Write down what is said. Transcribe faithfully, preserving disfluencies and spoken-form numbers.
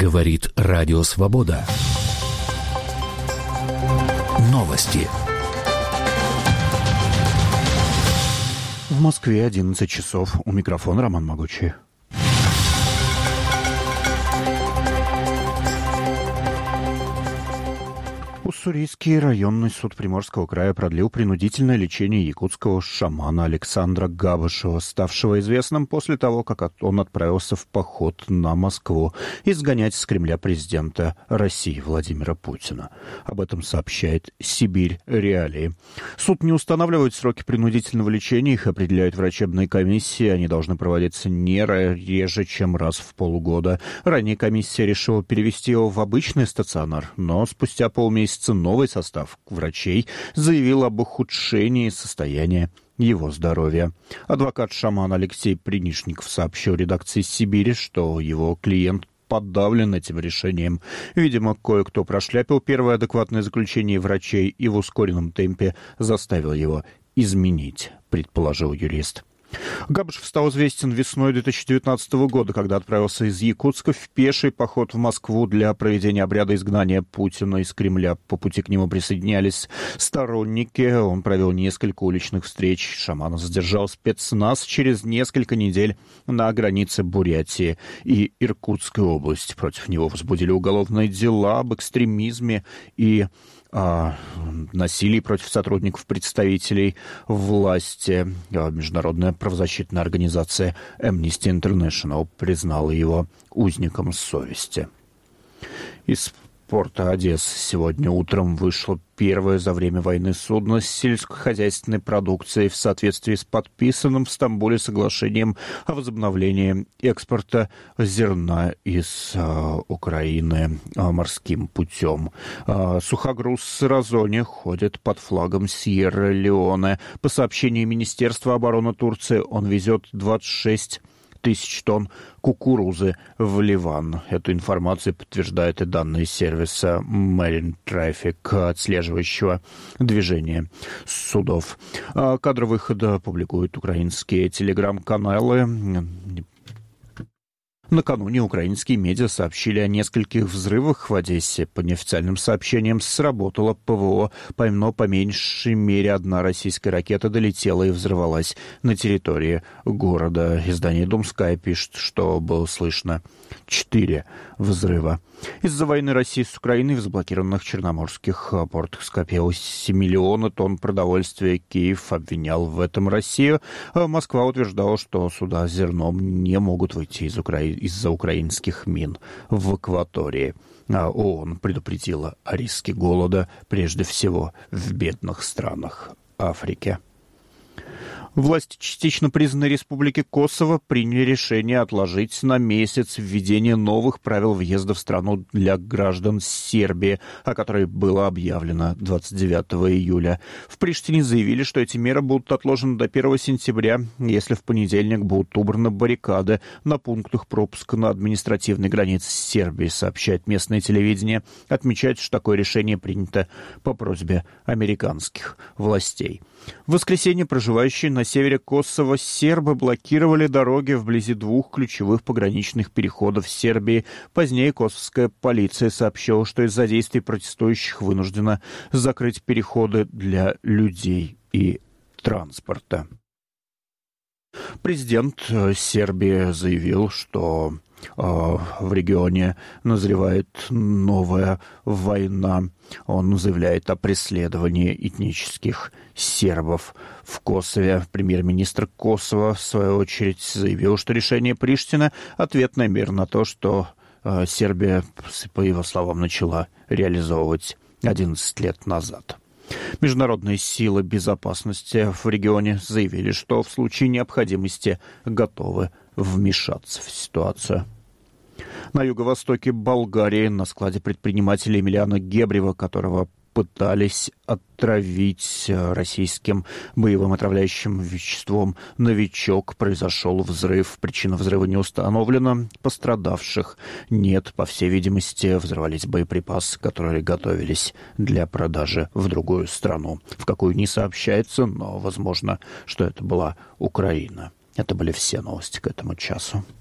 Говорит Радио Свобода. Новости. В Москве одиннадцать часов. У микрофона Роман Могучий. Уссурийский районный суд Приморского края продлил принудительное лечение якутского шамана Александра Габышева, ставшего известным после того, как он отправился в поход на Москву изгонять с Кремля президента России Владимира Путина. Об этом сообщает «Сибирь Реалии». Суд не устанавливает сроки принудительного лечения, их определяют врачебные комиссии, они должны проводиться не реже, чем раз в полгода. Ранее комиссия решила перевести его в обычный стационар, но спустя полмесяца новый состав врачей заявил об ухудшении состояния его здоровья. Адвокат шамана Алексей Принишников сообщил редакции «Сибири», что его клиент подавлен этим решением. Видимо, кое-кто прошляпил первое адекватное заключение врачей и в ускоренном темпе заставил его изменить, предположил юрист. Габышев стал известен весной две тысячи девятнадцатого года, когда отправился из Якутска в пеший поход в Москву для проведения обряда изгнания Путина из Кремля. По пути к нему присоединялись сторонники. Он провел несколько уличных встреч. Шамана задержал спецназ через несколько недель на границе Бурятии и Иркутской области. Против него возбудили уголовные дела об экстремизме и о насилии против сотрудников представителей власти. Международная правозащитная организация Amnesty International признала его узником совести. Из порта Одессы сегодня утром вышло первое за время войны судно с сельскохозяйственной продукцией в соответствии с подписанным в Стамбуле соглашением о возобновлении экспорта зерна из э, Украины э, морским путем. Э, сухогруз «Сырозоне» ходит под флагом Сьерра-Леоне. По сообщению Министерства обороны Турции, он везет двадцать шесть тысяч тонн кукурузы в Ливан. Эту информацию подтверждают и данные сервиса Marine Traffic, отслеживающего движение судов. Кадры выхода публикуют украинские телеграм-каналы. Накануне украинские медиа сообщили о нескольких взрывах в Одессе. По неофициальным сообщениям, сработало ПВО, но по меньшей мере одна российская ракета долетела и взорвалась на территории города. Издание «Думская» пишет, что было слышно четыре взрыва. Из-за войны России с Украиной в заблокированных черноморских портах скопилось миллионы тонн продовольствия. Киев обвинял в этом Россию. Москва утверждала, что суда с зерном не могут выйти из Украины из-за украинских мин в акватории. А ООН предупредила о риске голода, прежде всего в бедных странах Африки. Власти частично признанной Республики Косово приняли решение отложить на месяц введение новых правил въезда в страну для граждан Сербии, о которой было объявлено двадцать девятого июля. В Приштине заявили, что эти меры будут отложены до первого сентября, если в понедельник будут убраны баррикады на пунктах пропуска на административной границе с Сербией, сообщает местное телевидение. Отмечается, что такое решение принято по просьбе американских властей. В воскресенье проживающие на севере Косово сербы блокировали дороги вблизи двух ключевых пограничных переходов Сербии. Позднее косовская полиция сообщила, что из-за действий протестующих вынуждена закрыть переходы для людей и транспорта. Президент Сербии заявил, что в регионе назревает новая война. Он заявляет о преследовании этнических сербов в Косове. Премьер-министр Косово, в свою очередь, заявил, что решение Приштины – ответная мера на то, что Сербия, по его словам, начала реализовывать одиннадцать лет назад. Международные силы безопасности в регионе заявили, что в случае необходимости готовы вмешаться в ситуацию. На юго-востоке Болгарии на складе предпринимателя Емельяна Гебрева, которого пытались отравить российским боевым отравляющим веществом «Новичок», произошел взрыв. Причина взрыва не установлена. Пострадавших нет. По всей видимости, взорвались боеприпасы, которые готовились для продажи в другую страну, в какую не сообщается, но возможно, что это была Украина. Это были все новости к этому часу.